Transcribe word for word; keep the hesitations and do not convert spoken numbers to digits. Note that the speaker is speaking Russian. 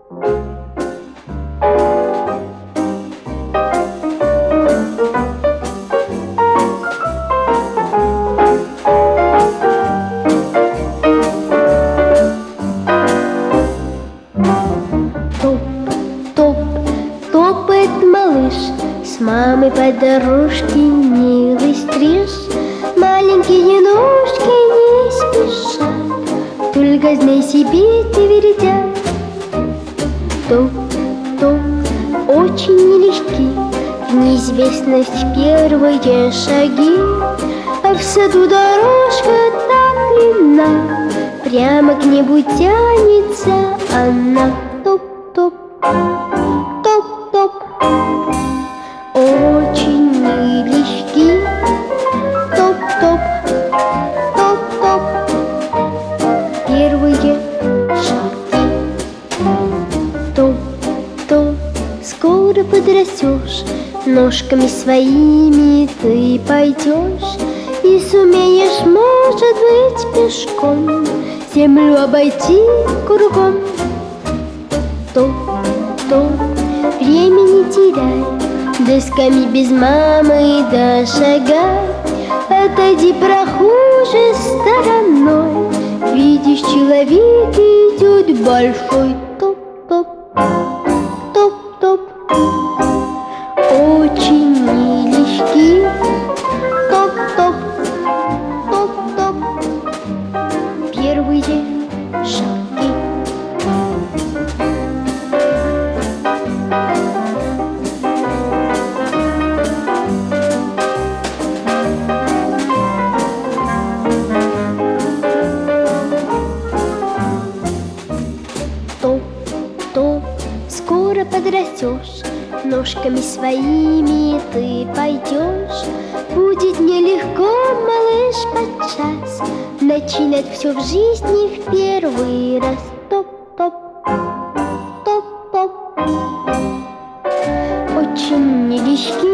С мамой по дорожке милый стриж, маленькие ножки не спеша только знай себе твердят. Топ-топ, очень нелегки в неизвестность первые шаги, а в саду дорожка так длинна, прямо к небу тянется она. Топ-топ, топ-топ, очень нелегки. Топ-топ, топ-топ, первые шаги. Топ-топ, скоро подрастешь, ножками своими ты пойдешь и сумеешь, может быть, пешком землю обойти кругом. Топ-топ, времени теряй, досками без мамы дошагай. Отойди прохожей стороной, видишь, человек идет большой. Топ-топ, топ-топ, очень нелегки. Топ-топ, топ-топ, первые шаги. Топ-топ, скоро подрастешь, ножками своими ты пойдешь. Будет нелегко, малыш, подчас начинать все в жизни в первый раз. Топ-топ, топ-топ, очень нелегки.